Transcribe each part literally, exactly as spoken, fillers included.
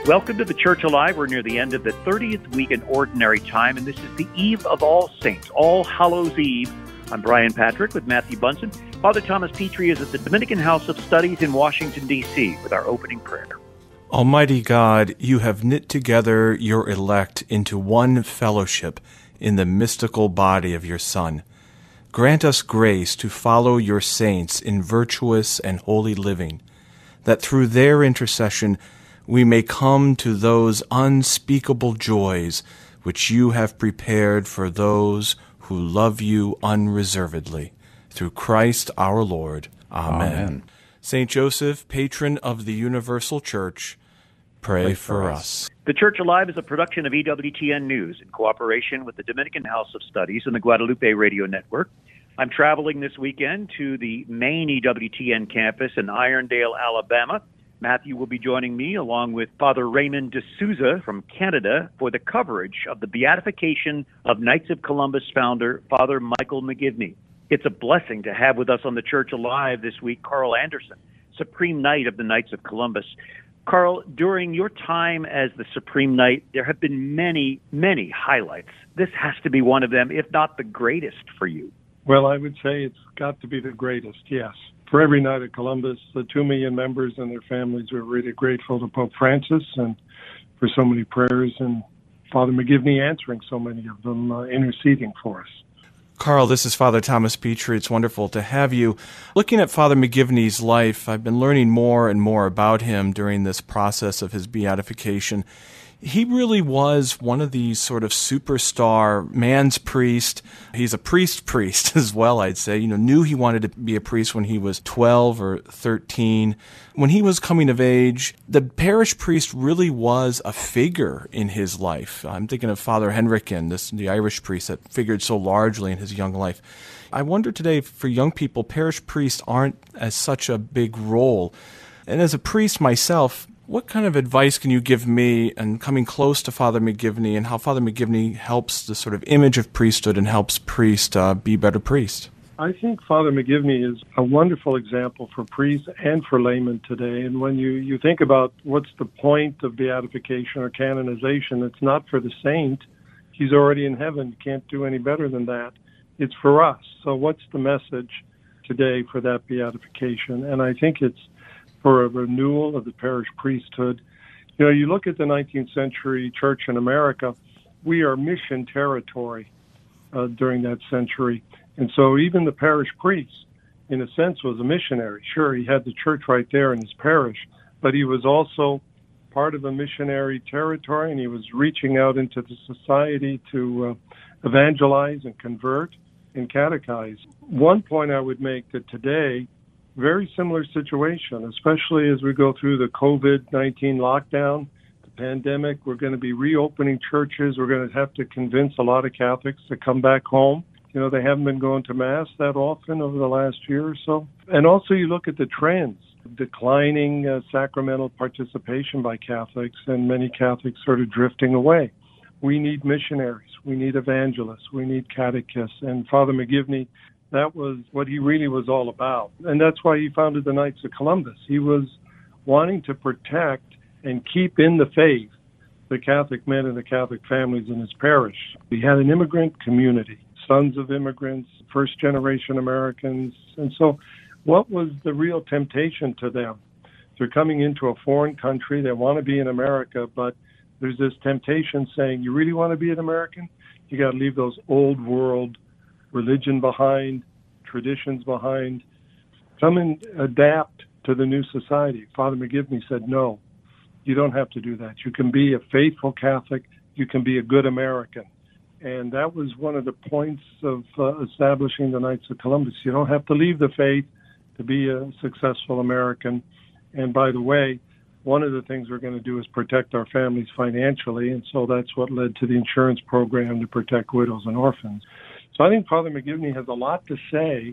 Welcome to the Church Alive. We're near the end of the thirtieth week in Ordinary Time, and this is the Eve of All Saints, All Hallows Eve. I'm Brian Patrick with Matthew Bunson. Father Thomas Petrie is at the Dominican House of Studies in Washington, D C with our opening prayer. Almighty God, you have knit together your elect into one fellowship in the mystical body of your Son. Grant us grace to follow your saints in virtuous and holy living, that through their intercession we may come to those unspeakable joys which you have prepared for those who love you unreservedly. Through Christ our Lord. Amen. Amen. Saint Joseph, patron of the Universal Church, pray, pray for, for us. us. The Church Alive is a production of E W T N News in cooperation with the Dominican House of Studies and the Guadalupe Radio Network. I'm traveling this weekend to the main E W T N campus in Irondale, Alabama. Matthew will be joining me along with Father Raymond D'Souza from Canada for the coverage of the beatification of Knights of Columbus founder Father Michael McGivney. It's a blessing to have with us on the Church Alive this week Carl Anderson, Supreme Knight of the Knights of Columbus. Carl, during your time as the Supreme Knight, there have been many, many highlights. This has to be one of them, if not the greatest for you. Well, I would say it's got to be the greatest, yes. For every Knight of Columbus, the two million members and their families were really grateful to Pope Francis and for so many prayers, and Father McGivney answering so many of them, uh, interceding for us. Carl, this is Father Thomas Petrie. It's wonderful to have you. Looking at Father McGivney's life, I've been learning more and more about him during this process of his beatification. He really was one of these sort of superstar man's priest. He's a priest priest as well, I'd say. You know, knew he wanted to be a priest when he was twelve or thirteen. When he was coming of age, the parish priest really was a figure in his life. I'm thinking of Father Henriken, this the Irish priest that figured so largely in his young life. I wonder today, for young people, parish priests aren't as such a big role. And as a priest myself, what kind of advice can you give me in coming close to Father McGivney and how Father McGivney helps the sort of image of priesthood and helps priests uh, be better priests? I think Father McGivney is a wonderful example for priests and for laymen today. And when you, you think about what's the point of beatification or canonization, it's not for the saint. He's already in heaven. You can't do any better than that. It's for us. So what's the message today for that beatification? And I think it's for a renewal of the parish priesthood. You know, you look at the nineteenth century church in America, we are mission territory uh, during that century. And so even the parish priest, in a sense, was a missionary. Sure, he had the church right there in his parish, but he was also part of a missionary territory, and he was reaching out into the society to uh, evangelize and convert and catechize. One point I would make that today, very similar situation, especially as we go through the covid nineteen lockdown, the pandemic. We're going to be reopening churches. We're going to have to convince a lot of Catholics to come back home. You know, they haven't been going to Mass that often over the last year or so. And also you look at the trends, declining uh, sacramental participation by Catholics and many Catholics sort of drifting away. We need missionaries. We need evangelists. We need catechists. And Father McGivney, that was what he really was all about. And that's why he founded the Knights of Columbus. He was wanting to protect and keep in the faith the Catholic men and the Catholic families in his parish. He had an immigrant community, sons of immigrants, first-generation Americans. And so what was the real temptation to them? They're coming into a foreign country. They want to be in America, but there's this temptation saying, you really want to be an American? You got to leave those old world religion behind, traditions behind. Come and adapt to the new society. Father McGivney said, no, you don't have to do that. You can be a faithful Catholic. You can be a good American. And that was one of the points of uh, establishing the Knights of Columbus. You don't have to leave the faith to be a successful American. And by the way, one of the things we're going to do is protect our families financially. And so that's what led to the insurance program to protect widows and orphans. So I think Father McGivney has a lot to say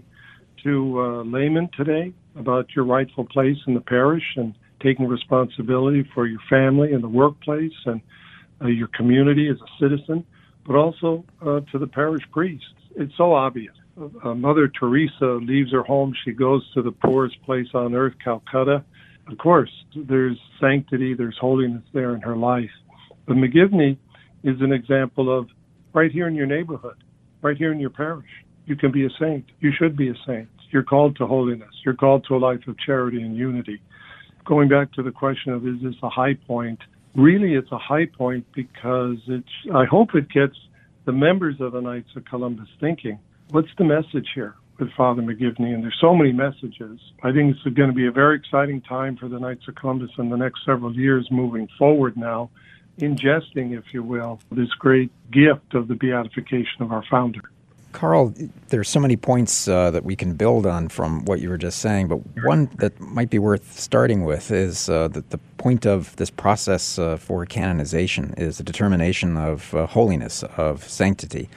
to uh, laymen today about your rightful place in the parish and taking responsibility for your family and the workplace and uh, your community as a citizen, but also uh, to the parish priests. It's so obvious. Uh, Mother Teresa leaves her home. She goes to the poorest place on earth, Calcutta, Of course, there's sanctity, there's holiness there in her life. But McGivney is an example of right here in your neighborhood, right here in your parish. You can be a saint. You should be a saint. You're called to holiness. You're called to a life of charity and unity. Going back to the question of, is this a high point? Really, it's a high point because it's, I hope it gets the members of the Knights of Columbus thinking, what's the message here with Father McGivney? And there's so many messages. I think it's going to be a very exciting time for the Knights of Columbus in the next several years moving forward now, ingesting, if you will, this great gift of the beatification of our founder. Carl, there's so many points uh, that we can build on from what you were just saying, but one that might be worth starting with is uh, that the point of this process uh, for canonization is the determination of uh, holiness, of sanctity,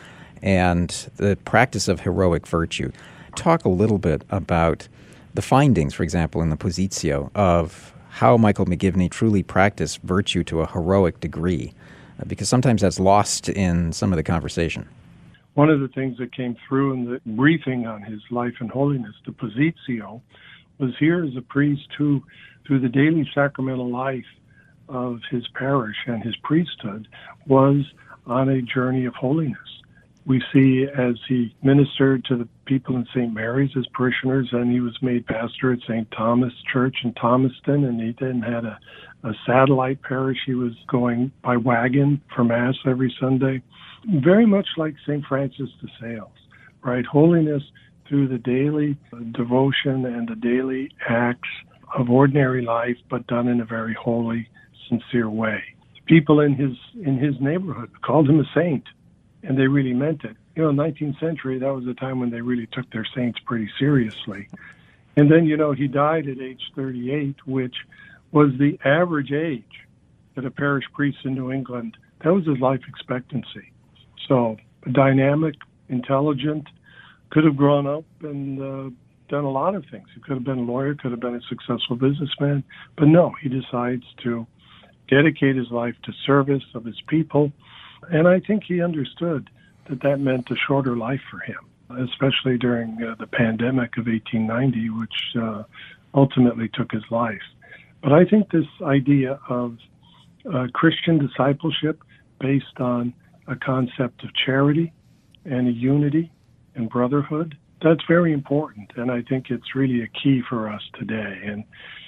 and the practice of heroic virtue. Talk a little bit about the findings, for example, in the Positio, of how Michael McGivney truly practiced virtue to a heroic degree, uh, because sometimes that's lost in some of the conversation. One of the things that came through in the briefing on his life and holiness, the Positio, was here as a priest who, through the daily sacramental life of his parish and his priesthood, was on a journey of holiness. We see as he ministered to the people in Saint Mary's as parishioners, and he was made pastor at Saint Thomas Church in Thomaston, and he then had a, a satellite parish. He was going by wagon for Mass every Sunday. Very much like Saint Francis de Sales, right? Holiness through the daily devotion and the daily acts of ordinary life, but done in a very holy, sincere way. People in his in his neighborhood called him a saint, and they really meant it. You know, nineteenth century, that was a time when they really took their saints pretty seriously. And then, you know, he died at age thirty-eight, which was the average age that a parish priest in New England, that was his life expectancy. So dynamic, intelligent, could have grown up and uh, done a lot of things. He could have been a lawyer, could have been a successful businessman. But no, he decides to dedicate his life to service of his people. And I think he understood that that meant a shorter life for him, especially during uh, the pandemic of eighteen ninety, which uh, ultimately took his life. But I think this idea of uh, Christian discipleship based on a concept of charity and a unity and brotherhood, that's very important. And I think it's really a key for us today. And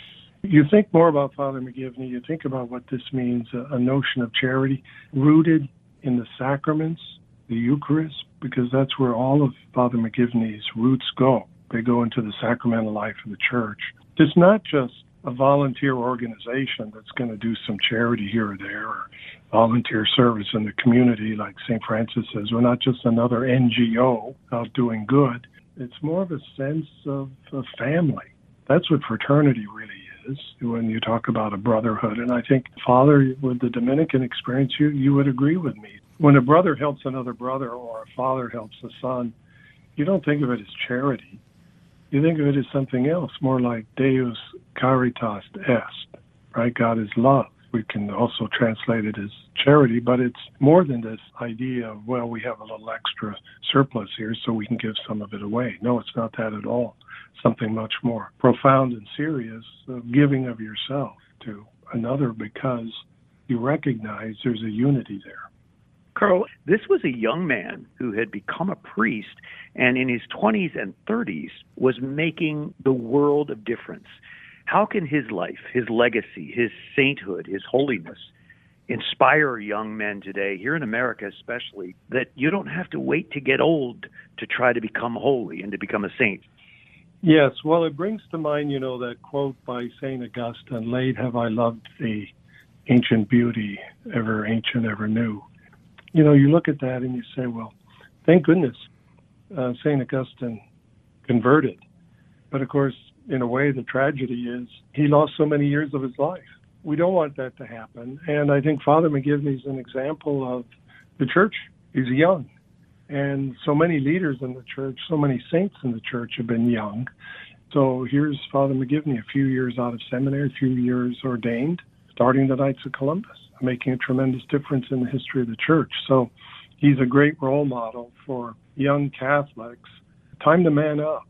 you think more about Father McGivney, you think about what this means, a, a notion of charity rooted in the sacraments, the Eucharist, because that's where all of Father McGivney's roots go. They go into the sacramental life of the church. It's not just a volunteer organization that's going to do some charity here or there, or volunteer service in the community, like Saint Francis says. We're not just another N G O out doing good. It's more of a sense of a family. That's what fraternity really is when you talk about a brotherhood. And I think, Father, with the Dominican experience, you, you would agree with me. When a brother helps another brother or a father helps a son, you don't think of it as charity. You think of it as something else, more like Deus caritas est, right? God is love. We can also translate it as charity, but it's more than this idea of, well, we have a little extra surplus here, so we can give some of it away. No, it's not that at all. Something much more profound and serious, of giving of yourself to another because you recognize there's a unity there. Carl, this was a young man who had become a priest and in his twenties and thirties was making the world of difference. How can his life, his legacy, his sainthood, his holiness inspire young men today, here in America especially, that you don't have to wait to get old to try to become holy and to become a saint? Yes, well, it brings to mind, you know, that quote by Saint Augustine, late have I loved thee, ancient beauty, ever ancient, ever new. You know, you look at that and you say, well, thank goodness uh, Saint Augustine converted. But of course, in a way, the tragedy is he lost so many years of his life. We don't want that to happen. And I think Father McGivney is an example of the church. He's young. And so many leaders in the church, so many saints in the church have been young. So here's Father McGivney, a few years out of seminary, a few years ordained, starting the Knights of Columbus, making a tremendous difference in the history of the church. So he's a great role model for young Catholics. Time to man up.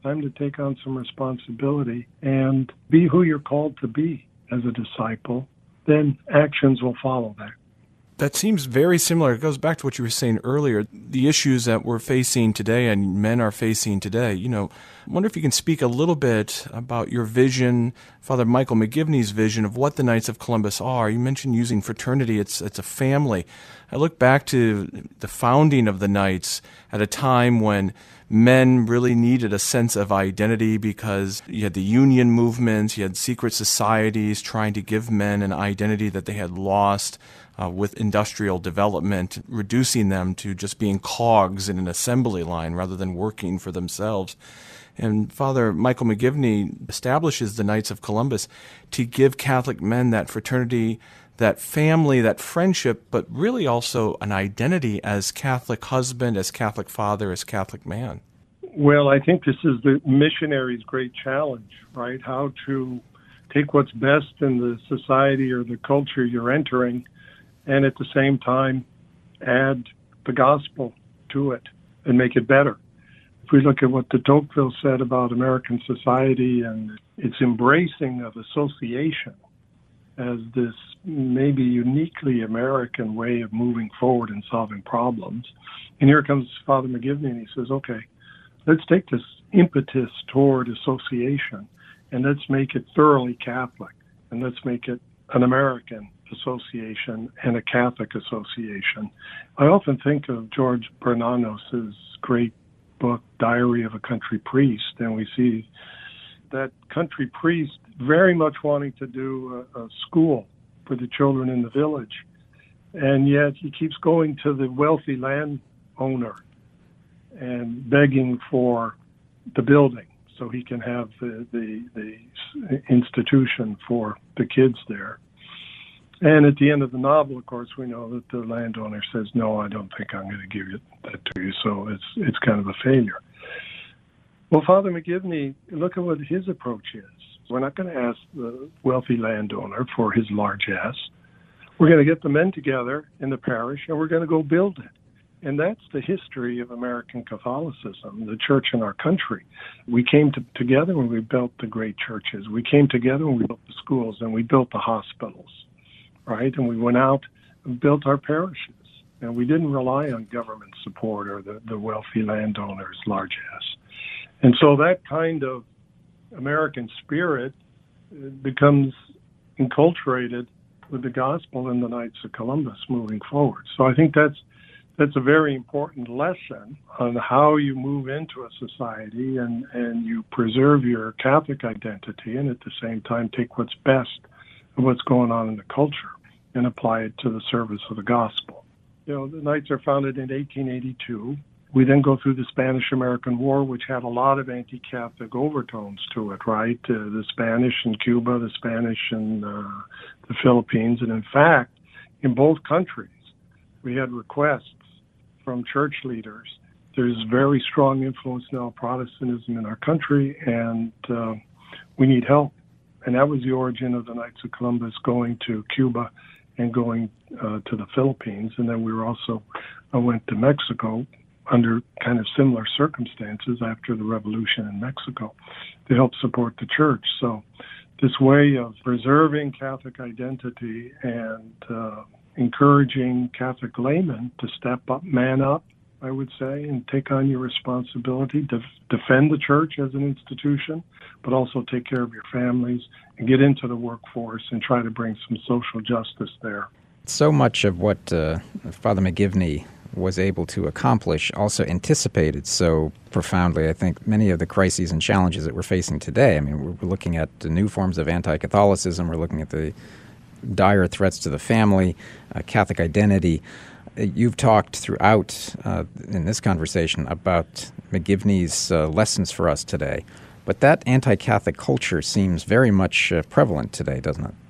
Time to take on some responsibility and be who you're called to be as a disciple. Then actions will follow that. That seems very similar. It goes back to what you were saying earlier, the issues that we're facing today and men are facing today. You know, I wonder if you can speak a little bit about your vision, Father Michael McGivney's vision of what the Knights of Columbus are. You mentioned using fraternity. It's it's a family. I look back to the founding of the Knights at a time when men really needed a sense of identity because you had the union movements, you had secret societies trying to give men an identity that they had lost uh, with industrial development, reducing them to just being cogs in an assembly line rather than working for themselves. And Father Michael McGivney establishes the Knights of Columbus to give Catholic men that fraternity, that family, that friendship, but really also an identity as Catholic husband, as Catholic father, as Catholic man. Well, I think this is the missionary's great challenge, right? How to take what's best in the society or the culture you're entering and at the same time add the gospel to it and make it better. If we look at what de Tocqueville said about American society and its embracing of association as this maybe uniquely American way of moving forward and solving problems. And here comes Father McGivney and he says, okay, let's take this impetus toward association and let's make it thoroughly Catholic and let's make it an American association and a Catholic association. I often think of George Bernanos' great book, Diary of a Country Priest, and we see that country priest very much wanting to do a, a school for the children in the village. And yet he keeps going to the wealthy landowner and begging for the building so he can have the, the, the institution for the kids there. And at the end of the novel, of course, we know that the landowner says, no, I don't think I'm going to give you that to you. So it's it's kind of a failure. Well, Father McGivney, look at what his approach is. We're not going to ask the wealthy landowner for his largesse. We're going to get the men together in the parish, and we're going to go build it. And that's the history of American Catholicism, the church in our country. We came to, together when we built the great churches. We came together when we built the schools, and we built the hospitals, right? And we went out and built our parishes. And we didn't rely on government support or the, the wealthy landowner's largesse. And so that kind of American spirit becomes enculturated with the gospel in the Knights of Columbus moving forward. So I think that's that's a very important lesson on how you move into a society and, and you preserve your Catholic identity and at the same time take what's best of what's going on in the culture and apply it to the service of the gospel. You know, the Knights are founded in eighteen eighty-two. We then go through the Spanish-American War, which had a lot of anti-Catholic overtones to it, right? Uh, the Spanish in Cuba, the Spanish in uh, the Philippines. And in fact, in both countries, we had requests from church leaders. There's very strong influence now of Protestantism in our country, and uh, we need help. And that was the origin of the Knights of Columbus going to Cuba and going uh, to the Philippines. And then we were also uh, went to Mexico under kind of similar circumstances after the revolution in Mexico to help support the church. So this way of preserving Catholic identity and uh, encouraging Catholic laymen to step up, man up, I would say, and take on your responsibility, to defend the church as an institution, but also take care of your families and get into the workforce and try to bring some social justice there. So much of what uh, Father McGivney was able to accomplish also anticipated so profoundly, I think, many of the crises and challenges that we're facing today. I mean, we're looking at the new forms of anti-Catholicism. We're looking at the dire threats to the family, uh, Catholic identity. You've talked throughout uh, in this conversation about McGivney's uh, lessons for us today. But that anti-Catholic culture seems very much uh, prevalent today, doesn't it?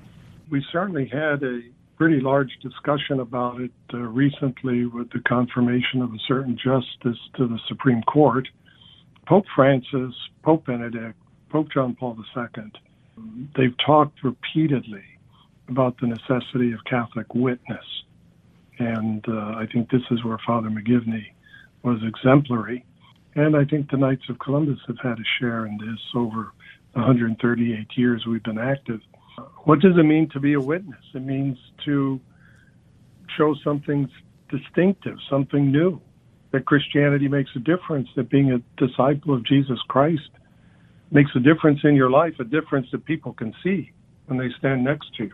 We certainly had a pretty large discussion about it uh, recently with the confirmation of a certain justice to the Supreme Court. Pope Francis, Pope Benedict, Pope John Paul the Second, they've talked repeatedly about the necessity of Catholic witness. And uh, I think this is where Father McGivney was exemplary. And I think the Knights of Columbus have had a share in this over one hundred thirty-eight years we've been active. What does it mean to be a witness? It means to show something distinctive, something new, that Christianity makes a difference, that being a disciple of Jesus Christ makes a difference in your life, a difference that people can see when they stand next to you.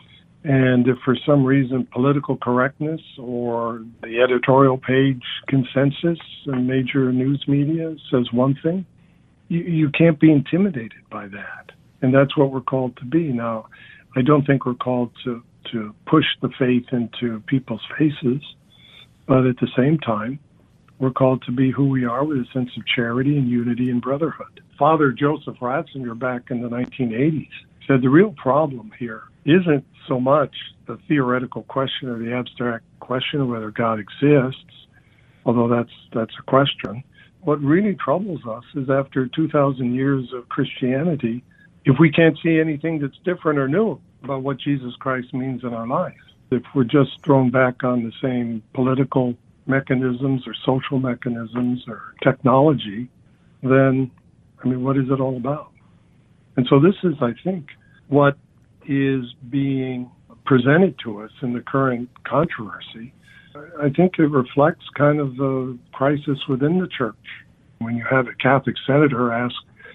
And if for some reason political correctness or the editorial page consensus in major news media says one thing, you, you can't be intimidated by that. And that's what we're called to be. Now, I don't think we're called to, to push the faith into people's faces, but at the same time, we're called to be who we are with a sense of charity and unity and brotherhood. Father Joseph Ratzinger back in the nineteen eighties said the real problem here isn't so much the theoretical question or the abstract question of whether God exists, although that's that's a question. What really troubles us is after two thousand years of Christianity, if we can't see anything that's different or new about what Jesus Christ means in our life, if we're just thrown back on the same political mechanisms or social mechanisms or technology, then, I mean, what is it all about? And so this is, I think, what is being presented to us in the current controversy. I think it reflects kind of the crisis within the church. When you have a Catholic senator ask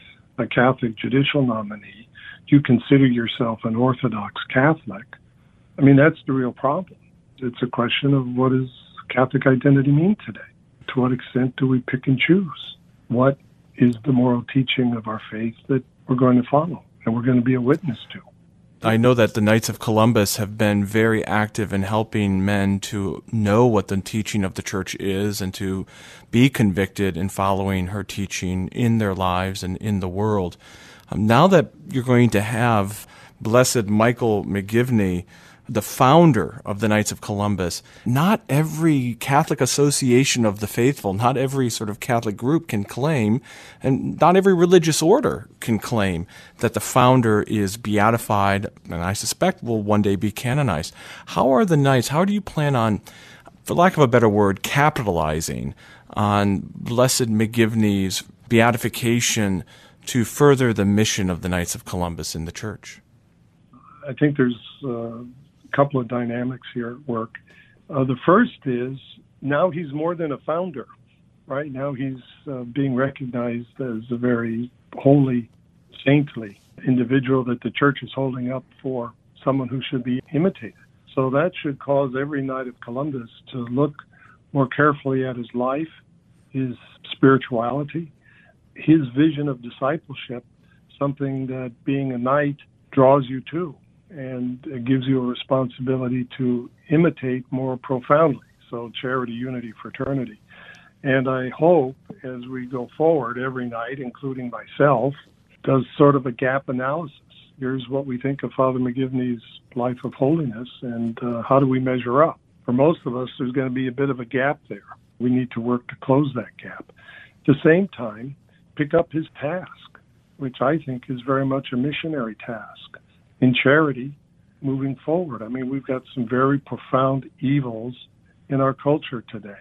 a Catholic judicial nominee, do you consider yourself an Orthodox Catholic? I mean, that's the real problem. It's a question of what does Catholic identity mean today? To what extent do we pick and choose? What is the moral teaching of our faith that we're going to follow and we're going to be a witness to? I know that the Knights of Columbus have been very active in helping men to know what the teaching of the Church is and to be convicted in following her teaching in their lives and in the world. Um, now that you're going to have Blessed Michael McGivney, the founder of the Knights of Columbus, not every Catholic association of the faithful, not every sort of Catholic group can claim, and not every religious order can claim that the founder is beatified, and I suspect will one day be canonized. How are the Knights, how do you plan on, for lack of a better word, capitalizing on Blessed McGivney's beatification to further the mission of the Knights of Columbus in the Church? I think there's uh, couple of dynamics here at work. Uh, the first is now he's more than a founder, right? Now he's uh, being recognized as a very holy, saintly individual that the church is holding up for someone who should be imitated. So that should cause every Knight of Columbus to look more carefully at his life, his spirituality, his vision of discipleship, something that being a knight draws you to. And it gives you a responsibility to imitate more profoundly. So charity, unity, fraternity. And I hope as we go forward, every night, including myself, does sort of a gap analysis. Here's what we think of Father McGivney's life of holiness, and uh, how do we measure up? For most of us, there's going to be a bit of a gap there. We need to work to close that gap. At the same time, pick up his task, which I think is very much a missionary task. In charity, moving forward. I mean, we've got some very profound evils in our culture today.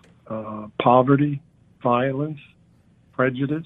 Uh, poverty, violence, prejudice,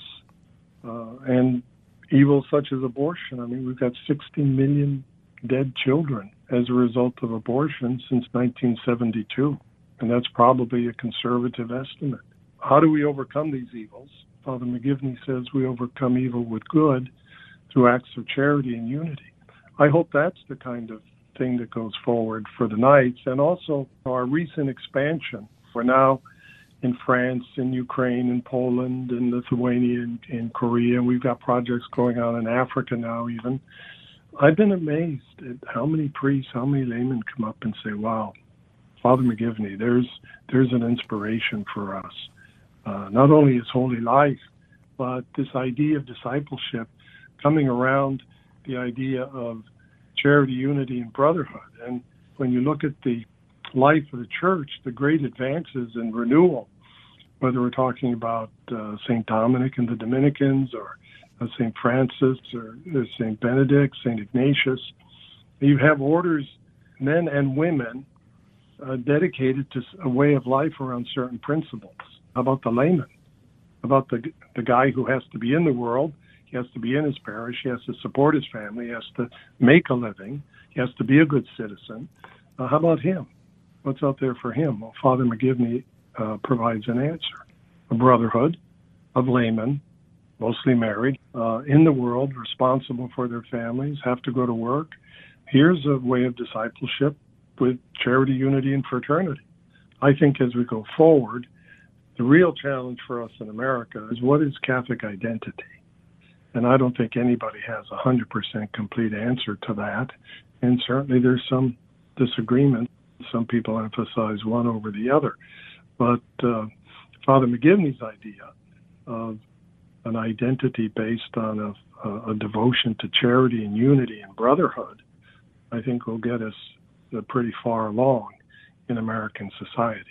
uh, and evils such as abortion. I mean, we've got sixty million dead children as a result of abortion since nineteen seventy-two, and that's probably a conservative estimate. How do we overcome these evils? Father McGivney says we overcome evil with good through acts of charity and unity. I hope that's the kind of thing that goes forward for the Knights, and also our recent expansion. We're now in France, in Ukraine, in Poland, in Lithuania, in, in Korea, and we've got projects going on in Africa now even. I've been amazed at how many priests, how many laymen come up and say, wow, Father McGivney, there's, there's an inspiration for us. Uh, not only his holy life, but this idea of discipleship coming around the idea of charity, unity, and brotherhood. And when you look at the life of the church, the great advances in renewal, whether we're talking about uh, Saint Dominic and the Dominicans, or uh, Saint Francis, or uh, Saint Benedict, Saint Ignatius, you have orders, men and women, uh, dedicated to a way of life around certain principles. How about the laymen? about the the guy who has to be in the world. He has to be in his parish. He has to support his family. He has to make a living. He has to be a good citizen. Uh, how about him? What's out there for him? Well, Father McGivney uh, provides an answer. A brotherhood of laymen, mostly married, uh, in the world, responsible for their families, have to go to work. Here's a way of discipleship with charity, unity, and fraternity. I think as we go forward, the real challenge for us in America is what is Catholic identity? And I don't think anybody has a one hundred percent complete answer to that. And certainly there's some disagreement. Some people emphasize one over the other. But uh, Father McGivney's idea of an identity based on a, a, a devotion to charity and unity and brotherhood, I think will get us uh, pretty far along in American society.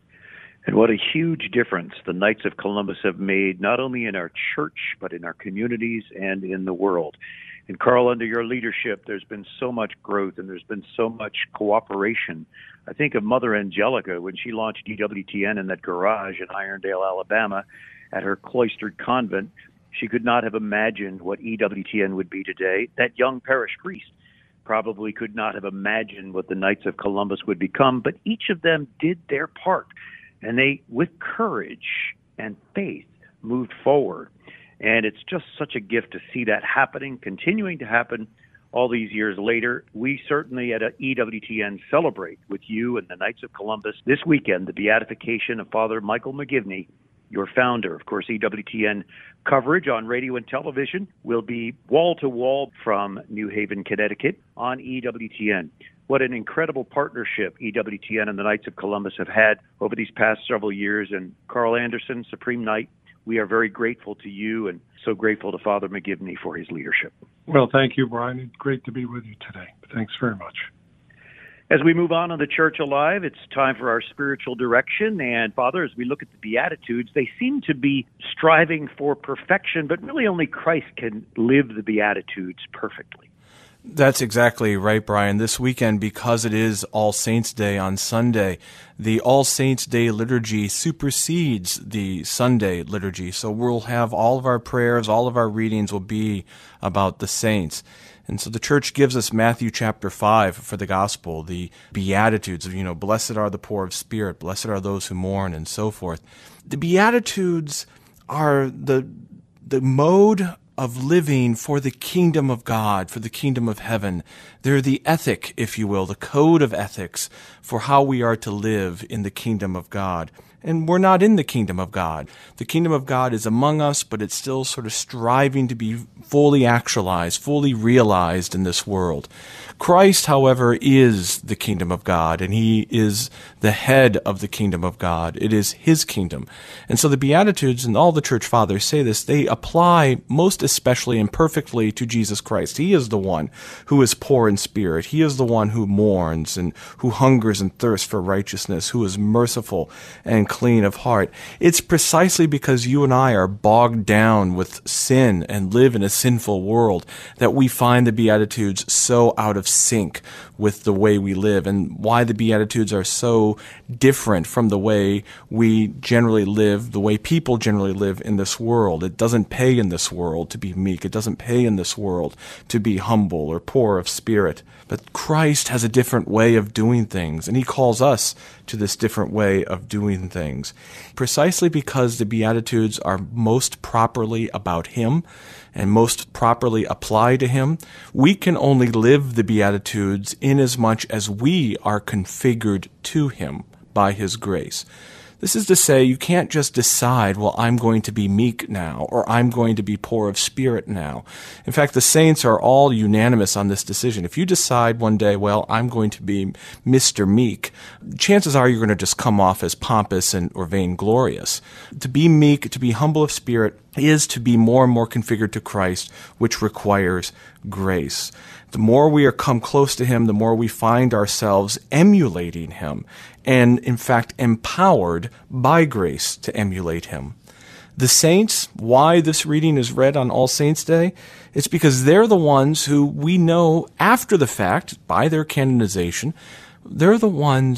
And what a huge difference the Knights of Columbus have made, not only in our church, but in our communities and in the world. And Carl, under your leadership, there's been so much growth and there's been so much cooperation. I think of Mother Angelica when she launched E W T N in that garage in Irondale, Alabama, at her cloistered convent. She could not have imagined what E W T N would be today. That young parish priest probably could not have imagined what the Knights of Columbus would become, but each of them did their part. And they, with courage and faith, moved forward. And it's just such a gift to see that happening, continuing to happen all these years later. We certainly at E W T N celebrate with you and the Knights of Columbus this weekend the beatification of Father Michael McGivney, your founder. Of course, E W T N coverage on radio and television will be wall-to-wall from New Haven, Connecticut on E W T N. What an incredible partnership E W T N and the Knights of Columbus have had over these past several years. And Carl Anderson, Supreme Knight, we are very grateful to you and so grateful to Father McGivney for his leadership. Well, thank you, Brian. It's great to be with you today. Thanks very much. As we move on in the Church Alive, it's time for our spiritual direction. And, Father, as we look at the Beatitudes, they seem to be striving for perfection, but really only Christ can live the Beatitudes perfectly. That's exactly right, Brian. This weekend, because it is All Saints' Day on Sunday, the All Saints' Day liturgy supersedes the Sunday liturgy. So we'll have all of our prayers, all of our readings will be about the saints. And so the church gives us Matthew chapter five for the gospel, the Beatitudes of, you know, blessed are the poor of spirit, blessed are those who mourn, and so forth. The Beatitudes are the the mode of living for the kingdom of God, for the kingdom of heaven. They're the ethic, if you will, the code of ethics for how we are to live in the kingdom of God. And we're not in the kingdom of God. The kingdom of God is among us, but it's still sort of striving to be fully actualized, fully realized in this world. Christ, however, is the kingdom of God, and he is the head of the kingdom of God. It is his kingdom. And so the Beatitudes, and all the church fathers say this, they apply most especially and perfectly to Jesus Christ. He is the one who is poor in spirit. He is the one who mourns and who hungers and thirsts for righteousness, who is merciful and clean of heart. It's precisely because you and I are bogged down with sin and live in a sinful world that we find the Beatitudes so out of sync with the way we live, and why the Beatitudes are so different from the way we generally live, the way people generally live in this world. It doesn't pay in this world to be meek. It doesn't pay in this world to be humble or poor of spirit. But Christ has a different way of doing things, and he calls us to this different way of doing things. Precisely because the Beatitudes are most properly about him and most properly apply to him, we can only live the Beatitudes inasmuch as we are configured to him by his grace. This is to say, you can't just decide, well, I'm going to be meek now, or I'm going to be poor of spirit now. In fact, the saints are all unanimous on this decision. If you decide one day, well, I'm going to be Mister Meek, chances are you're going to just come off as pompous and or vainglorious. To be meek, to be humble of spirit, is to be more and more configured to Christ, which requires grace. The more we are come close to him, the more we find ourselves emulating him, and in fact empowered by grace to emulate him. The saints, why this reading is read on All Saints' Day, it's because they're the ones who we know after the fact, by their canonization, they're the ones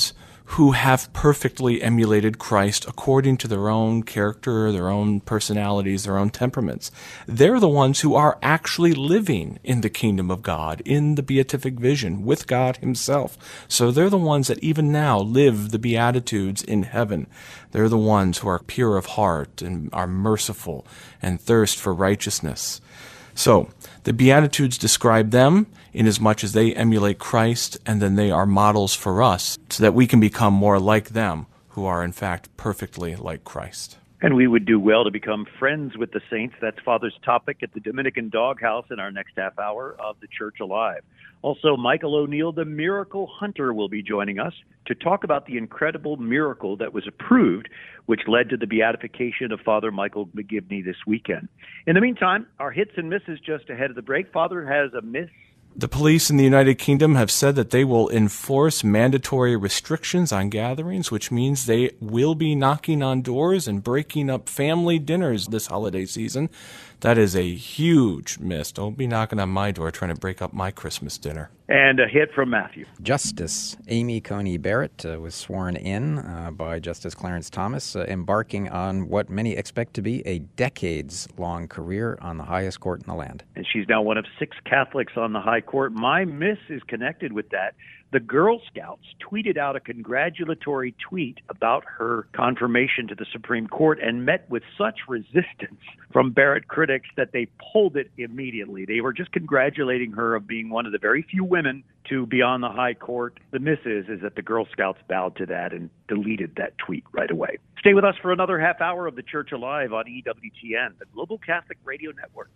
who have perfectly emulated Christ according to their own character, their own personalities, their own temperaments. They're the ones who are actually living in the kingdom of God, in the beatific vision, with God himself. So they're the ones that even now live the Beatitudes in heaven. They're the ones who are pure of heart and are merciful and thirst for righteousness. So, the Beatitudes describe them inasmuch as they emulate Christ, and then they are models for us, so that we can become more like them, who are in fact perfectly like Christ. And we would do well to become friends with the saints. That's Father's topic at the Dominican Doghouse in our next half hour of The Church Alive. Also, Michael O'Neill, the miracle hunter, will be joining us to talk about the incredible miracle that was approved, which led to the beatification of Father Michael McGivney this weekend. In the meantime, our hits and misses just ahead of the break. Father has a miss. The police in the United Kingdom have said that they will enforce mandatory restrictions on gatherings, which means they will be knocking on doors and breaking up family dinners this holiday season. That is a huge miss. Don't be knocking on my door trying to break up my Christmas dinner. And a hit from Matthew. Justice Amy Coney Barrett uh, was sworn in uh, by Justice Clarence Thomas, uh, embarking on what many expect to be a decades-long career on the highest court in the land. And she's now one of six Catholics on the high court. My miss is connected with that. The Girl Scouts tweeted out a congratulatory tweet about her confirmation to the Supreme Court and met with such resistance from Barrett critics that they pulled it immediately. They were just congratulating her of being one of the very few women to be on the high court. The miss is, is that the Girl Scouts bowed to that and deleted that tweet right away. Stay with us for another half hour of The Church Alive on E W T N, the Global Catholic Radio Network.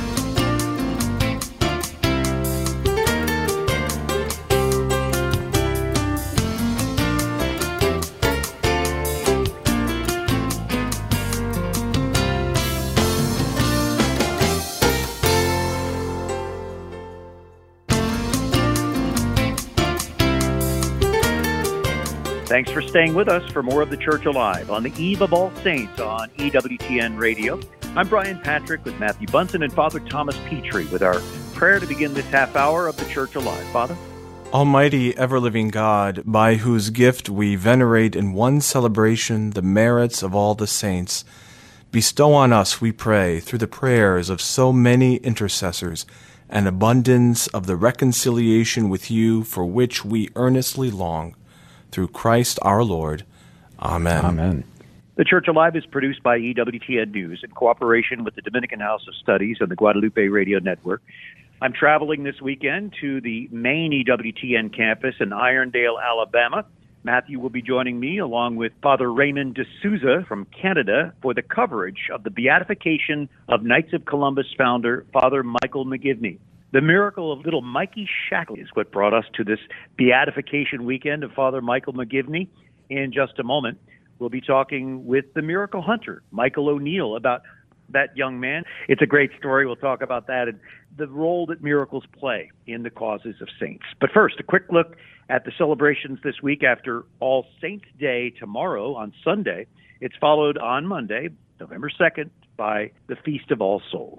Thanks for staying with us for more of The Church Alive on the Eve of All Saints on E W T N Radio. I'm Brian Patrick with Matthew Bunson and Father Thomas Petrie with our prayer to begin this half hour of The Church Alive. Father? Almighty, ever-living God, by whose gift we venerate in one celebration the merits of all the saints, bestow on us, we pray, through the prayers of so many intercessors, an abundance of the reconciliation with you for which we earnestly long. Through Christ our Lord. Amen. Amen. The Church Alive is produced by E W T N News in cooperation with the Dominican House of Studies and the Guadalupe Radio Network. I'm traveling this weekend to the main E W T N campus in Irondale, Alabama. Matthew will be joining me along with Father Raymond D'Souza from Canada for the coverage of the beatification of Knights of Columbus founder Father Michael McGivney. The miracle of little Mikey Shackle is what brought us to this beatification weekend of Father Michael McGivney. In just a moment, we'll be talking with the miracle hunter, Michael O'Neill, about that young man. It's a great story. We'll talk about that and the role that miracles play in the causes of saints. But first, a quick look at the celebrations this week after All Saints' Day tomorrow on Sunday. It's followed on Monday, November second, by the Feast of All Souls.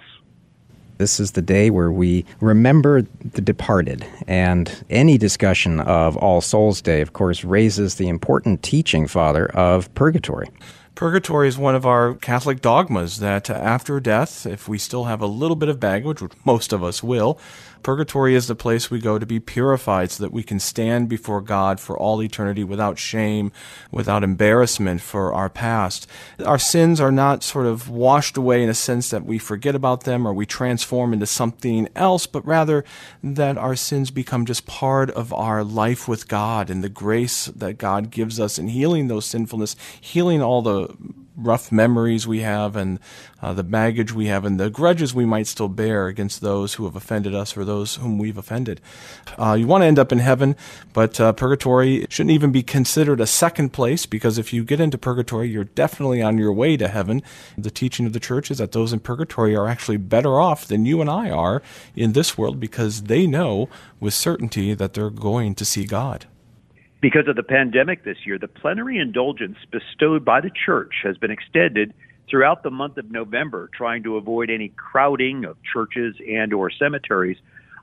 This is the day where we remember the departed, and any discussion of All Souls' Day, of course, raises the important teaching, Father, of purgatory. Purgatory is one of our Catholic dogmas that after death, if we still have a little bit of baggage, which most of us will, purgatory is the place we go to be purified so that we can stand before God for all eternity without shame, without embarrassment for our past. Our sins are not sort of washed away in a sense that we forget about them or we transform into something else, but rather that our sins become just part of our life with God and the grace that God gives us in healing those sinfulness, healing all the rough memories we have and uh, the baggage we have and the grudges we might still bear against those who have offended us or those whom we've offended. Uh, you want to end up in heaven, but uh, purgatory shouldn't even be considered a second place, because if you get into purgatory, you're definitely on your way to heaven. The teaching of the Church is that those in purgatory are actually better off than you and I are in this world, because they know with certainty that they're going to see God. Because of the pandemic this year, the plenary indulgence bestowed by the Church has been extended throughout the month of November, trying to avoid any crowding of churches and or cemeteries.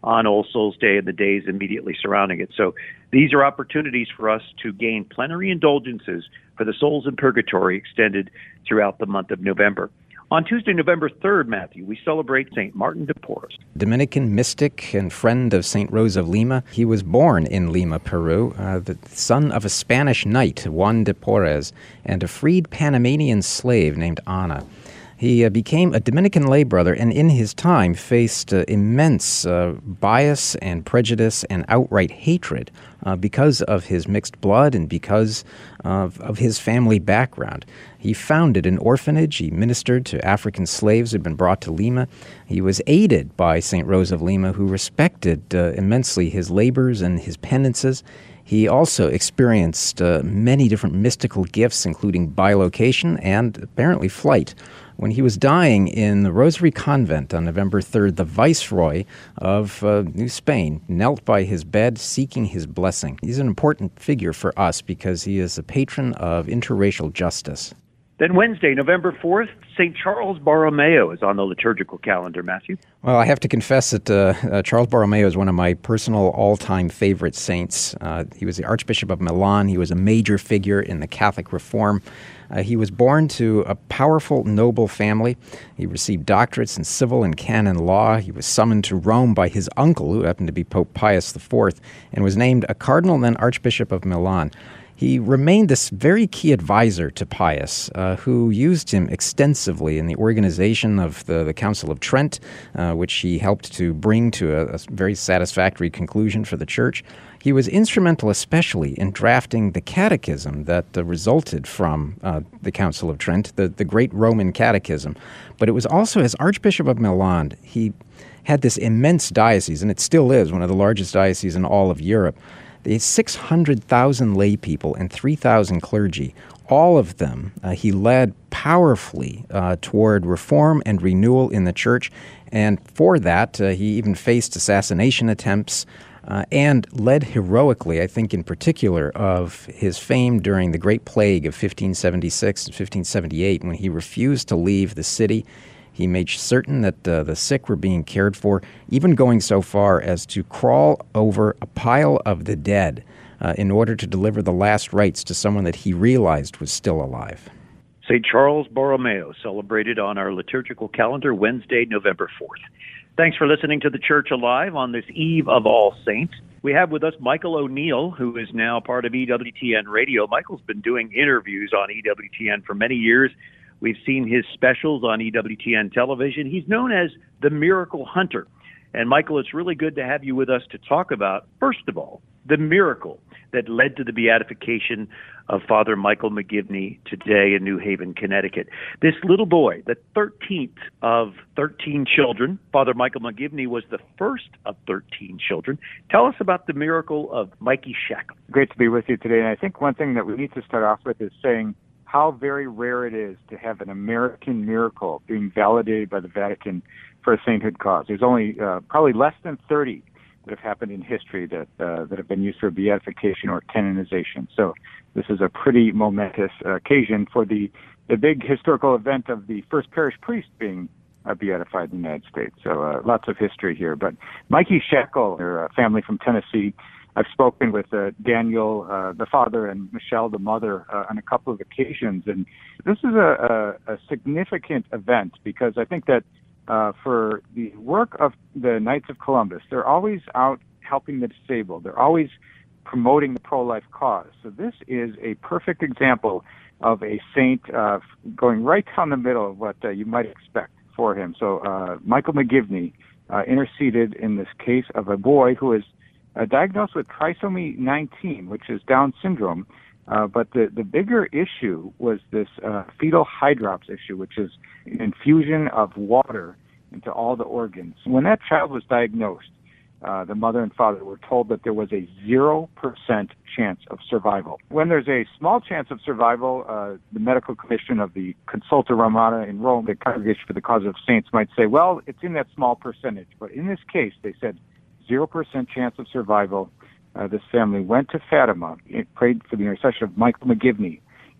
on All Souls Day and the days immediately surrounding it. So these are opportunities for us to gain plenary indulgences for the souls in purgatory extended throughout the month of November. On Tuesday, November third, Matthew, we celebrate Saint Martin de Porres. Dominican mystic and friend of Saint Rose of Lima. He was born in Lima, Peru, uh, the son of a Spanish knight, Juan de Porres, and a freed Panamanian slave named Ana. He uh, became a Dominican lay brother and in his time faced uh, immense uh, bias and prejudice and outright hatred uh, because of his mixed blood and because of, of his family background. He founded an orphanage. He ministered to African slaves who had been brought to Lima. He was aided by Saint Rose of Lima, who respected uh, immensely his labors and his penances. He also experienced uh, many different mystical gifts, including bilocation and apparently flight. When he was dying in the Rosary Convent on November third, the Viceroy of uh, New Spain knelt by his bed seeking his blessing. He's an important figure for us because he is a patron of interracial justice. Then Wednesday, November fourth, Saint Charles Borromeo is on the liturgical calendar, Matthew. Well, I have to confess that uh, uh, Charles Borromeo is one of my personal all-time favorite saints. Uh, he was the Archbishop of Milan. He was a major figure in the Catholic Reform. Uh, he was born to a powerful, noble family. He received doctorates in civil and canon law. He was summoned to Rome by his uncle, who happened to be Pope Pius the fourth, and was named a cardinal and then Archbishop of Milan. He remained this very key advisor to Pius, uh, who used him extensively in the organization of the, the Council of Trent, uh, which he helped to bring to a, a very satisfactory conclusion for the Church. He was instrumental especially in drafting the catechism that uh, resulted from uh, the Council of Trent, the, the great Roman catechism. But it was also, as Archbishop of Milan, he had this immense diocese, and it still is one of the largest dioceses in all of Europe. They had six hundred thousand lay people and three thousand clergy. All of them uh, he led powerfully uh, toward reform and renewal in the Church. And for that, uh, he even faced assassination attempts uh, and led heroically, I think in particular, of his fame during the Great Plague of fifteen seventy-six and fifteen seventy-eight, when he refused to leave the city. He made certain that uh, the sick were being cared for, even going so far as to crawl over a pile of the dead uh, in order to deliver the last rites to someone that he realized was still alive. Saint Charles Borromeo, celebrated on our liturgical calendar Wednesday, November fourth. Thanks for listening to The Church Alive on this Eve of All Saints. We have with us Michael O'Neill, who is now part of E W T N Radio. Michael's been doing interviews on E W T N for many years. We've seen his specials on E W T N television. He's known as the Miracle Hunter. And Michael, it's really good to have you with us to talk about, first of all, the miracle that led to the beatification of Father Michael McGivney today in New Haven, Connecticut. This little boy, the thirteenth of thirteen children, Father Michael McGivney was the first of thirteen children. Tell us about the miracle of Mikey Shackle. Great to be with you today. And I think one thing that we need to start off with is saying how very rare it is to have an American miracle being validated by the Vatican for a sainthood cause. There's only uh, probably less than thirty that have happened in history that uh, that have been used for beatification or canonization. So this is a pretty momentous uh, occasion for the, the big historical event of the first parish priest being uh, beatified in the United States. So uh, lots of history here. But Mikey Shackle, they're a family from Tennessee. I've spoken with uh, Daniel, uh, the father, and Michelle, the mother, uh, on a couple of occasions. And this is a, a, a significant event because I think that uh, for the work of the Knights of Columbus, they're always out helping the disabled. They're always promoting the pro-life cause. So this is a perfect example of a saint uh, going right down the middle of what uh, you might expect for him. So uh, Michael McGivney uh, interceded in this case of a boy who is Uh, diagnosed with trisomy nineteen, which is Down syndrome. Uh, but the, the bigger issue was this uh, fetal hydrops issue, which is infusion of water into all the organs. When that child was diagnosed, uh, the mother and father were told that there was a zero percent chance of survival. When there's a small chance of survival, uh, the medical commission of the Consulta Romana in Rome, the Congregation for the Cause of Saints, might say, well, it's in that small percentage. But in this case, they said, zero percent chance of survival. Uh, this family went to Fatima, it prayed for the intercession of Michael McGivney,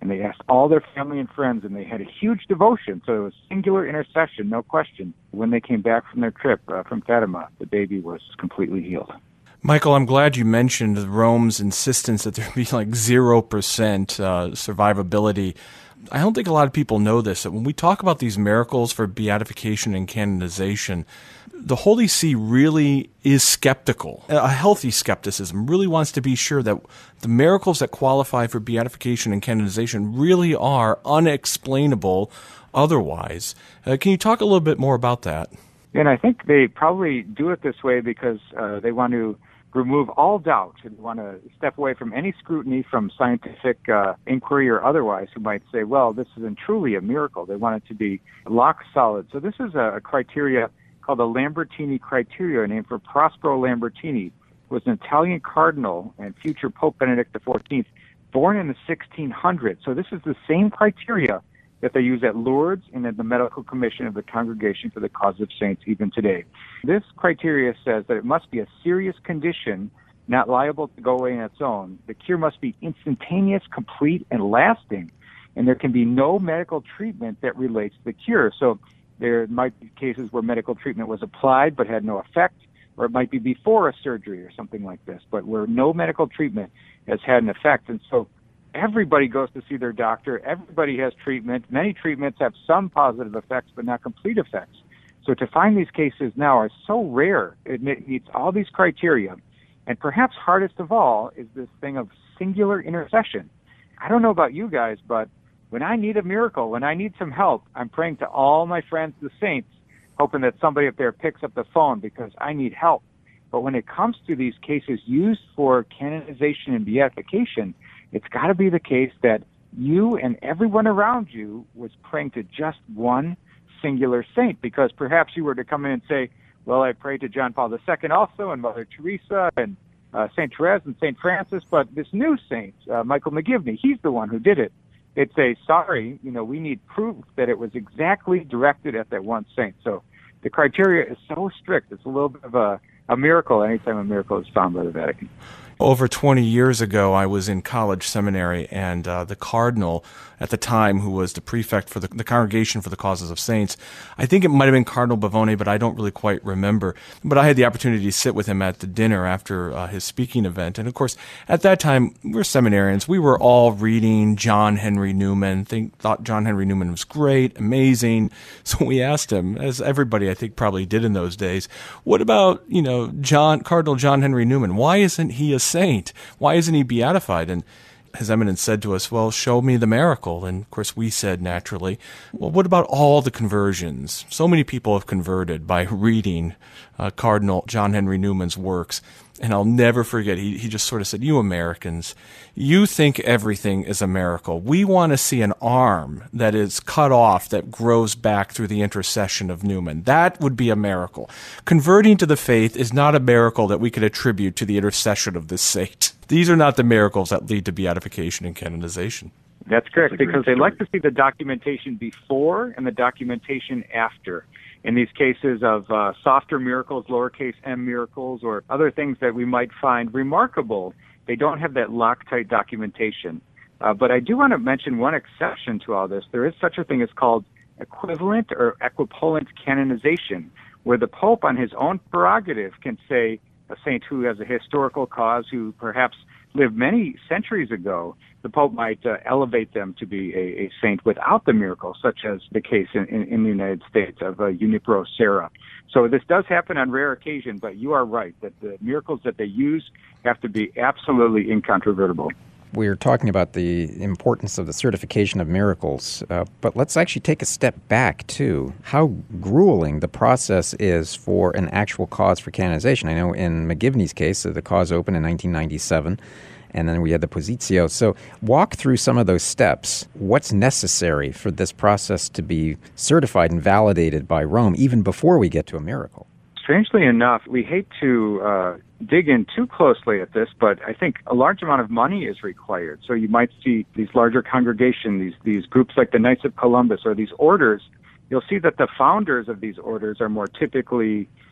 and they asked all their family and friends, and they had a huge devotion. So it was singular intercession, no question. When they came back from their trip uh, from Fatima, the baby was completely healed. Michael, I'm glad you mentioned Rome's insistence that there be like zero percent uh, survivability. I don't think a lot of people know this, that when we talk about these miracles for beatification and canonization, the Holy See really is skeptical. A healthy skepticism, really wants to be sure that the miracles that qualify for beatification and canonization really are unexplainable otherwise. Uh, can you talk a little bit more about that? And I think they probably do it this way because uh, they want to remove all doubt and want to step away from any scrutiny from scientific uh, inquiry or otherwise who might say, well, this isn't truly a miracle. They want it to be lock solid. So this is a, a criteria called the Lambertini criteria, named for Prospero Lambertini, who was an Italian cardinal and future Pope Benedict the fourteenth, born in the sixteen hundreds. So this is the same criteria that they use at Lourdes and at the Medical Commission of the Congregation for the Cause of Saints even today. This criteria says that it must be a serious condition, not liable to go away on its own. The cure must be instantaneous, complete, and lasting, and there can be no medical treatment that relates to the cure. So there might be cases where medical treatment was applied but had no effect, or it might be before a surgery or something like this, but where no medical treatment has had an effect. And so everybody goes to see their doctor. Everybody has treatment. Many treatments have some positive effects, but not complete effects. So to find these cases now are so rare. It meets all these criteria. And perhaps hardest of all is this thing of singular intercession. I don't know about you guys, but when I need a miracle, when I need some help, I'm praying to all my friends, the saints, hoping that somebody up there picks up the phone because I need help. But when it comes to these cases used for canonization and beatification, it's got to be the case that you and everyone around you was praying to just one singular saint, because perhaps you were to come in and say, well, I prayed to John Paul the Second also, and Mother Teresa, and uh, Saint Therese, and Saint Francis, but this new saint, uh, Michael McGivney, he's the one who did it. It's a, sorry, you know, we need proof that it was exactly directed at that one saint. So the criteria is so strict. It's a little bit of a, a miracle anytime a miracle is found by the Vatican. Over twenty years ago, I was in college seminary, and uh, the cardinal at the time, who was the prefect for the, the Congregation for the Causes of Saints, I think it might have been Cardinal Bavone, but I don't really quite remember. But I had the opportunity to sit with him at the dinner after uh, his speaking event. And of course, at that time, we were seminarians. We were all reading John Henry Newman, think, thought John Henry Newman was great, amazing. So we asked him, as everybody I think probably did in those days, what about, you know, John Cardinal John Henry Newman? Why isn't he a saint? Why isn't he beatified? And His Eminence said to us, well, show me the miracle. And of course we said naturally, well, what about all the conversions? So many people have converted by reading uh, Cardinal John Henry Newman's works. And I'll never forget, he, he just sort of said, you Americans, you think everything is a miracle. We want to see an arm that is cut off that grows back through the intercession of Newman. That would be a miracle. Converting to the faith is not a miracle that we could attribute to the intercession of this saint. These are not the miracles that lead to beatification and canonization. That's correct, That's because they like to see the documentation before and the documentation after. In these cases of uh, softer miracles, lowercase m miracles, or other things that we might find remarkable, they don't have that Loctite documentation. Uh, but I do want to mention one exception to all this. There is such a thing as called equivalent or equipollent canonization, where the Pope on his own prerogative can say a saint who has a historical cause, who perhaps lived many centuries ago, the Pope might uh, elevate them to be a, a saint without the miracle, such as the case in, in, in the United States of uh, Junipero Serra. So this does happen on rare occasion, but you are right that the miracles that they use have to be absolutely incontrovertible. We're talking about the importance of the certification of miracles, uh, but let's actually take a step back to how grueling the process is for an actual cause for canonization. I know in McGivney's case, uh, the cause opened in nineteen ninety-seven, and then we had the Positio. So walk through some of those steps. What's necessary for this process to be certified and validated by Rome, even before we get to a miracle? Strangely enough, we hate to uh, dig in too closely at this, but I think a large amount of money is required. So you might see these larger congregations, these, these groups like the Knights of Columbus or these orders. You'll see that the founders of these orders are more typically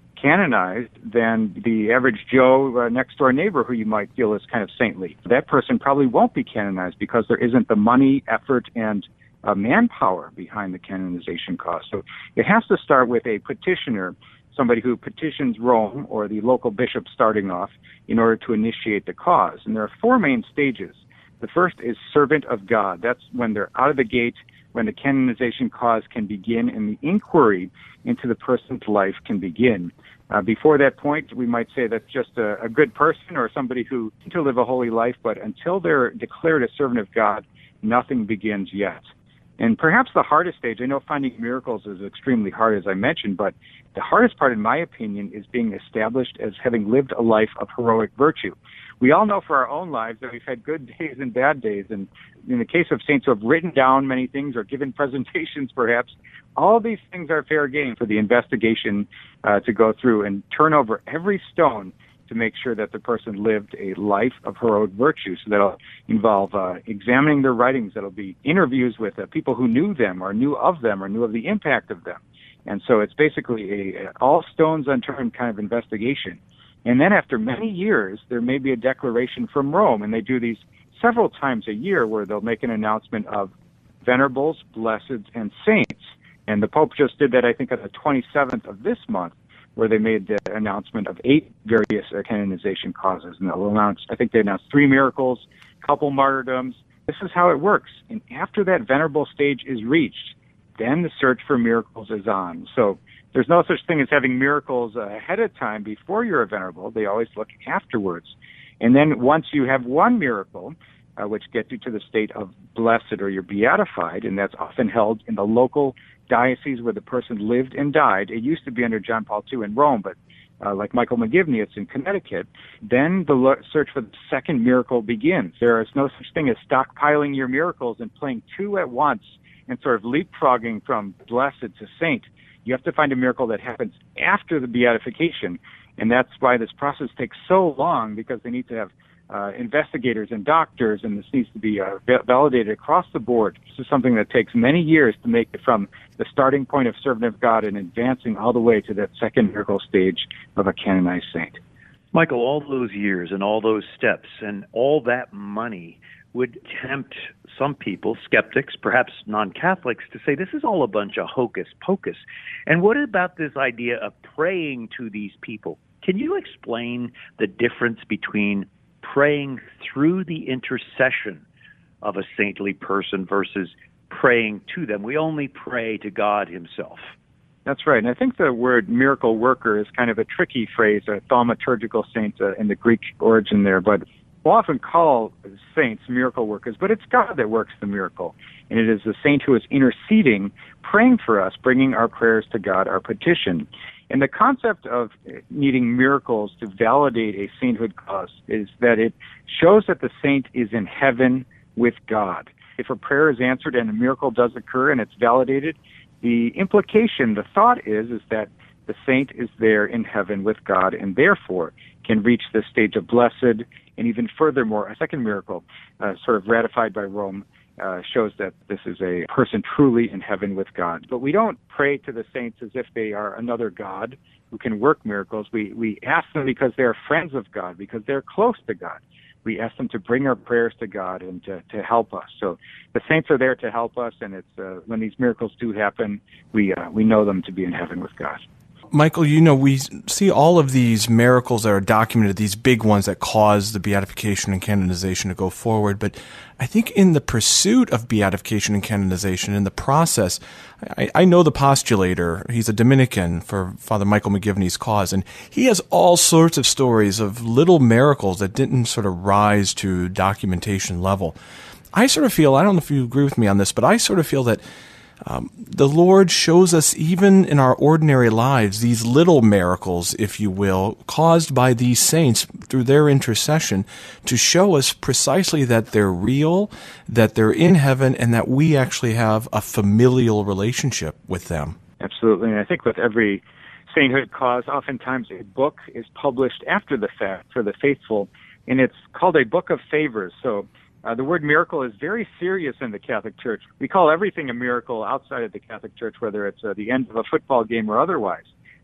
canonized than the average Joe uh, next door neighbor who you might feel is kind of saintly. That person probably won't be canonized because there isn't the money, effort, and uh, manpower behind the canonization cause. So it has to start with a petitioner, somebody who petitions Rome or the local bishop starting off in order to initiate the cause. And there are four main stages. The first is servant of God. That's when they're out of the gate, when the canonization cause can begin and the inquiry into the person's life can begin. Uh, before that point, we might say that's just a, a good person or somebody who to live a holy life, but until they're declared a servant of God, nothing begins yet. And perhaps the hardest stage, I know finding miracles is extremely hard, as I mentioned, but the hardest part, in my opinion, is being established as having lived a life of heroic virtue. We all know for our own lives that we've had good days and bad days, and in the case of saints who have written down many things or given presentations, perhaps, all these things are fair game for the investigation uh, to go through and turn over every stone to make sure that the person lived a life of heroic virtue. So that'll involve uh, examining their writings. That'll be interviews with uh, people who knew them or knew of them or knew of the impact of them. And so it's basically a, a all stones unturned kind of investigation. And then after many years, there may be a declaration from Rome, and they do these several times a year where they'll make an announcement of venerables, blesseds, and saints. And the Pope just did that, I think, on the twenty-seventh of this month, where they made the announcement of eight various uh, canonization causes. And they'll announce, I think they announced three miracles, a couple martyrdoms. This is how it works. And after that venerable stage is reached, then the search for miracles is on. So there's no such thing as having miracles uh, ahead of time before you're a venerable. They always look afterwards. And then once you have one miracle, uh, which gets you to the state of blessed or you're beatified, and that's often held in the local diocese where the person lived and died. It used to be under John Paul the Second in Rome, but uh, like Michael McGivney, it's in Connecticut. Then the lo- search for the second miracle begins. There is no such thing as stockpiling your miracles and playing two at once and sort of leapfrogging from blessed to saint. You have to find a miracle that happens after the beatification, and that's why this process takes so long, because they need to have uh, investigators and doctors, and this needs to be uh, validated across the board. This is something that takes many years to make it from the starting point of servant of God and advancing all the way to that second miracle stage of a canonized saint. Michael, all those years and all those steps and all that money would tempt some people, skeptics, perhaps non-Catholics, to say this is all a bunch of hocus pocus. And what about this idea of praying to these people? Can you explain the difference between praying through the intercession of a saintly person versus praying to them? We only pray to God himself. That's right. And I think the word miracle worker is kind of a tricky phrase, a thaumaturgical saint uh, in the Greek origin there, but we'll often call saints miracle workers, but it's God that works the miracle. And it is the saint who is interceding, praying for us, bringing our prayers to God, our petition. And the concept of needing miracles to validate a sainthood cause is that it shows that the saint is in heaven with God. If a prayer is answered and a miracle does occur and it's validated, the implication, the thought is, is that the saint is there in heaven with God and therefore can reach the stage of blessed. And even furthermore, a second miracle, uh, sort of ratified by Rome, uh, shows that this is a person truly in heaven with God. But we don't pray to the saints as if they are another God who can work miracles. We we ask them because they are friends of God, because they're close to God. We ask them to bring our prayers to God and to, to help us. So the saints are there to help us, and it's uh, when these miracles do happen, we uh, we know them to be in heaven with God. Michael, you know, we see all of these miracles that are documented, these big ones that cause the beatification and canonization to go forward. But I think in the pursuit of beatification and canonization, in the process, I, I know the postulator. He's a Dominican for Father Michael McGivney's cause, and he has all sorts of stories of little miracles that didn't sort of rise to documentation level. I sort of feel, I don't know if you agree with me on this, but I sort of feel that Um, the Lord shows us, even in our ordinary lives, these little miracles, if you will, caused by these saints through their intercession, to show us precisely that they're real, that they're in heaven, and that we actually have a familial relationship with them. Absolutely. And I think with every sainthood cause, oftentimes a book is published after the fact for the faithful, and it's called a book of favors. So Uh, the word miracle is very serious in the Catholic Church. We call everything a miracle outside of the Catholic Church, whether it's uh, the end of a football game or otherwise.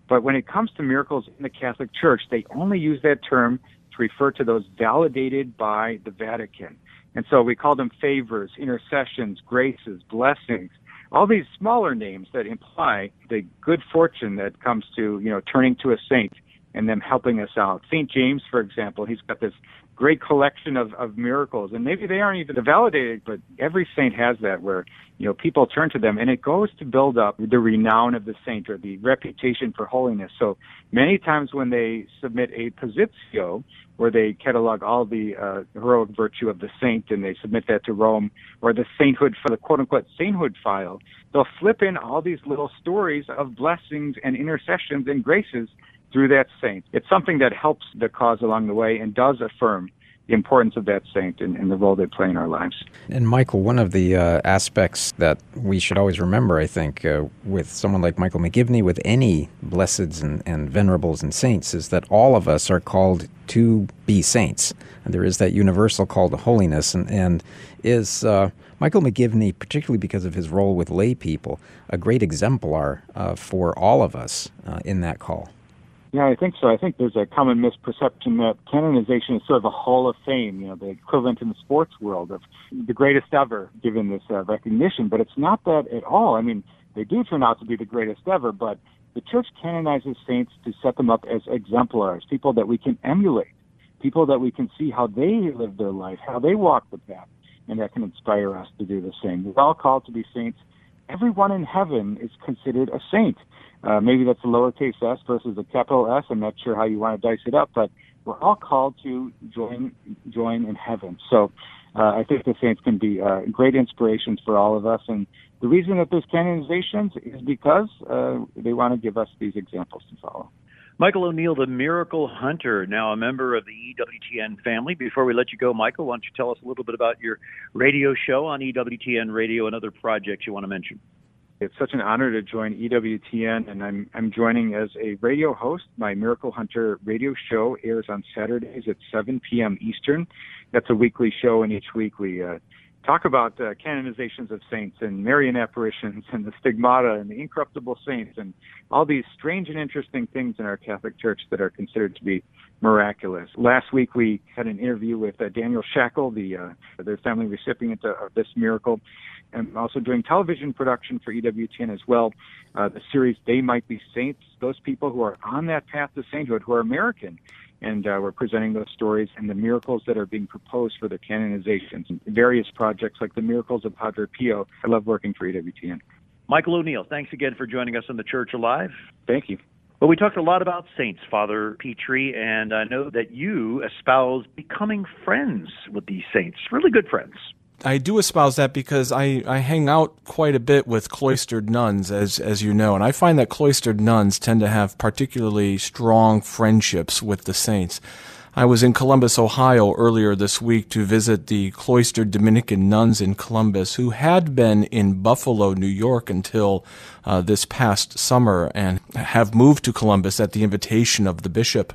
But when it comes to miracles in the Catholic Church, they only use that term to refer to those validated by the Vatican. And so we call them favors, intercessions, graces, blessings, all these smaller names that imply the good fortune that comes to, you know, turning to a saint and them helping us out. Saint James, for example, he's got this great collection of, of miracles, and maybe they aren't even validated, but every saint has that where, you know, people turn to them, and it goes to build up the renown of the saint or the reputation for holiness. So many times when they submit a positio, where they catalog all the uh, heroic virtue of the saint and they submit that to Rome, or the sainthood for the quote-unquote sainthood file, they'll flip in all these little stories of blessings and intercessions and graces through that saint. It's something that helps the cause along the way and does affirm the importance of that saint and, and the role they play in our lives. And Michael, one of the uh, aspects that we should always remember, I think, uh, with someone like Michael McGivney, with any blesseds and, and venerables and saints, is that all of us are called to be saints. And there is that universal call to holiness. And, and is uh, Michael McGivney, particularly because of his role with lay people, a great exemplar uh, for all of us uh, in that call? Yeah, I think so. I think there's a common misperception that canonization is sort of a hall of fame, you know, the equivalent in the sports world of the greatest ever given this uh, recognition. But it's not that at all. I mean, they do turn out to be the greatest ever, but the Church canonizes saints to set them up as exemplars, people that we can emulate, people that we can see how they live their life, how they walk the path, and that can inspire us to do the same. We're all called to be saints. Everyone in heaven is considered a saint. Uh, maybe that's a lowercase s versus a capital S. I'm not sure how you want to dice it up, but we're all called to join join in heaven. So uh, I think the saints can be uh, great inspirations for all of us. And the reason that there's canonizations is because uh, they want to give us these examples to follow. Michael O'Neill, the Miracle Hunter, now a member of the E W T N family. Before we let you go, Michael, why don't you tell us a little bit about your radio show on E W T N Radio and other projects you want to mention? It's such an honor to join E W T N, and I'm I'm joining as a radio host. My Miracle Hunter radio show airs on Saturdays at seven p.m. Eastern. That's a weekly show, and each week we uh, talk about uh, canonizations of saints and Marian apparitions and the stigmata and the incorruptible saints and all these strange and interesting things in our Catholic Church that are considered to be miraculous. Last week we had an interview with uh, Daniel Shackle, the uh, the family recipient of this miracle. I'm also doing television production for E W T N as well. Uh, the series They Might Be Saints, those people who are on that path to sainthood, who are American. And uh, we're presenting those stories and the miracles that are being proposed for their canonizations. Various projects like the Miracles of Padre Pio. I love working for E W T N. Michael O'Neill, thanks again for joining us on The Church Alive. Thank you. Well, we talked a lot about saints, Father Petrie, and I know that you espouse becoming friends with these saints, really good friends. I do espouse that because I, I hang out quite a bit with cloistered nuns, as as you know, and I find that cloistered nuns tend to have particularly strong friendships with the saints. I was in Columbus, Ohio earlier this week to visit the cloistered Dominican nuns in Columbus who had been in Buffalo, New York until uh, this past summer and have moved to Columbus at the invitation of the bishop.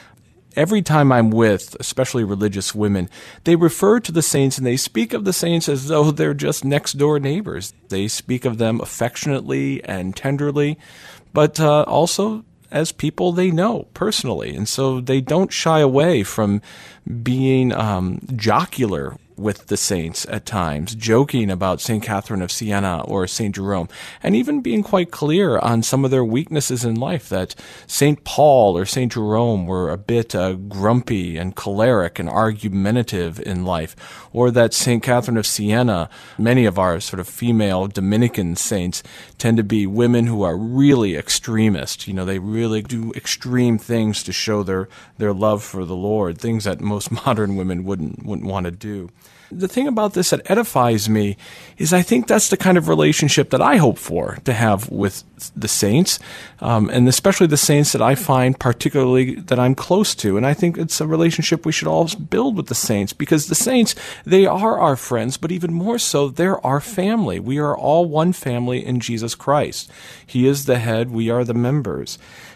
Every time I'm with, especially religious women, they refer to the saints and they speak of the saints as though they're just next-door neighbors. They speak of them affectionately and tenderly, but uh, also as people they know personally. And so they don't shy away from being um, jocular with the saints at times, joking about Saint Catherine of Siena or Saint Jerome, and even being quite clear on some of their weaknesses in life, that Saint Paul or Saint Jerome were a bit uh, grumpy and choleric and argumentative in life, or that Saint Catherine of Siena, many of our sort of female Dominican saints, tend to be women who are really extremist. You know, they really do extreme things to show their, their love for the Lord, things that most modern women wouldn't wouldn't want to do. The thing about this that edifies me is I think that's the kind of relationship that I hope for to have with the saints, um, and especially the saints that I find particularly that I'm close to. And I think it's a relationship we should all build with the saints, because the saints, they are our friends, but even more so, they're our family. We are all one family in Jesus Christ. He is the head, we are the members.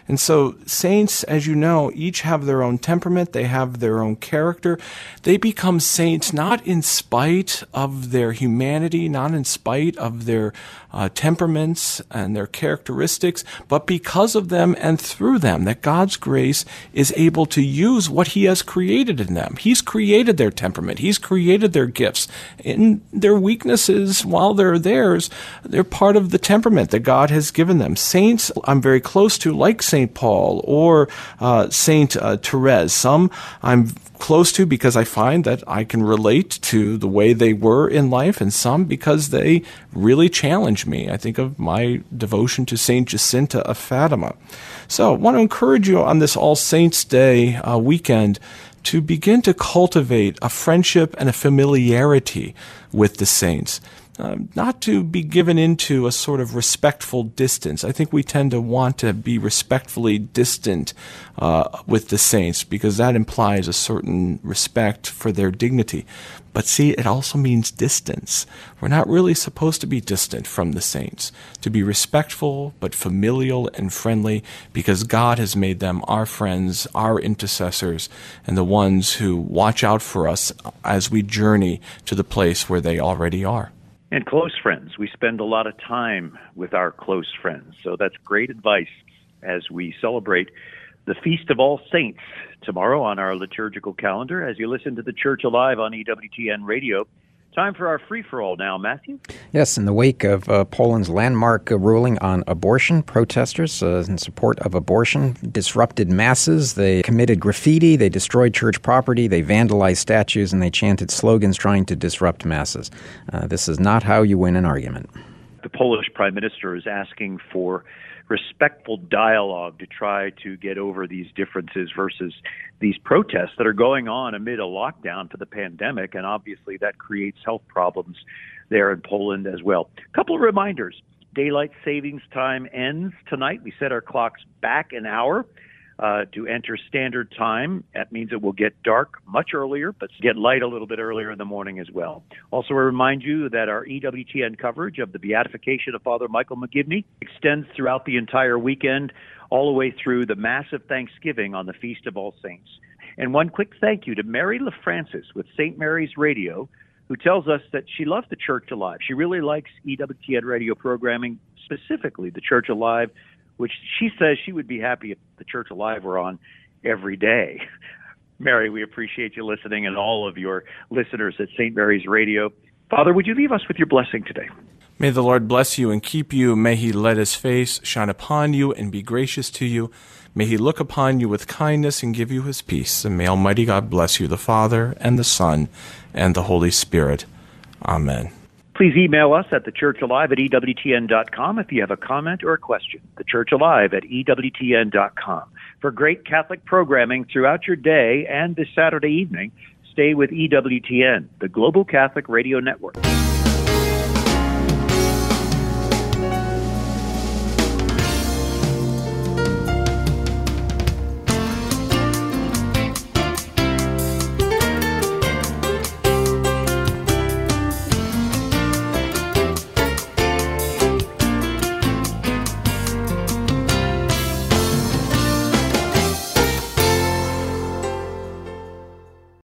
And so saints, as you know, each have their own temperament. They have their own character. They become saints not in spite of their humanity, not in spite of their uh, temperaments and their characteristics, but because of them and through them, that God's grace is able to use what he has created in them. He's created their temperament. He's created their gifts. In their weaknesses, while they're theirs, they're part of the temperament that God has given them. Saints I'm very close to, like Saint Paul or uh, Saint uh, Therese. Some I'm close to because I find that I can relate to the way they were in life, and some because they really challenge me. I think of my devotion to Saint Jacinta of Fatima. So I want to encourage you on this All Saints' Day uh, weekend to begin to cultivate a friendship and a familiarity with the saints. Um, not to be given into a sort of respectful distance. I think we tend to want to be respectfully distant uh, with the saints because that implies a certain respect for their dignity. But see, it also means distance. We're not really supposed to be distant from the saints, to be respectful but familial and friendly because God has made them our friends, our intercessors, and the ones who watch out for us as we journey to the place where they already are. And close friends. We spend a lot of time with our close friends. So that's great advice as we celebrate the Feast of All Saints tomorrow on our liturgical calendar as you listen to the Church Alive on E W T N Radio. Time for our free-for-all now, Matthew. Yes, in the wake of uh, Poland's landmark uh, ruling on abortion, protesters uh, in support of abortion disrupted masses. They committed graffiti, they destroyed church property, they vandalized statues, and they chanted slogans trying to disrupt masses. Uh, this is not how you win an argument. The Polish Prime Minister is asking for respectful dialogue to try to get over these differences versus these protests that are going on amid a lockdown for the pandemic, and obviously that creates health problems there in Poland as well. A couple of reminders. Daylight savings time ends tonight. We set our clocks back an hour uh, to enter standard time. That means it will get dark much earlier, but get light a little bit earlier in the morning as well. Also, I remind you that our E W T N coverage of the beatification of Father Michael McGivney extends throughout the entire weekend, all the way through the massive Thanksgiving on the Feast of All Saints. And one quick thank you to Mary LaFrancis with Saint Mary's Radio, who tells us that she loves the Church Alive. She really likes E W T N radio programming, specifically the Church Alive, which she says she would be happy if the Church Alive were on every day. Mary, we appreciate you listening and all of your listeners at Saint Mary's Radio. Father, would you leave us with your blessing today? May the Lord bless you and keep you. May he let his face shine upon you and be gracious to you. May he look upon you with kindness and give you his peace. And may Almighty God bless you, the Father and the Son and the Holy Spirit. Amen. Please email us at thechurchalive at E W T N dot com if you have a comment or a question. thechurchalive at E W T N dot com. For great Catholic programming throughout your day and this Saturday evening, stay with E W T N, the Global Catholic Radio Network.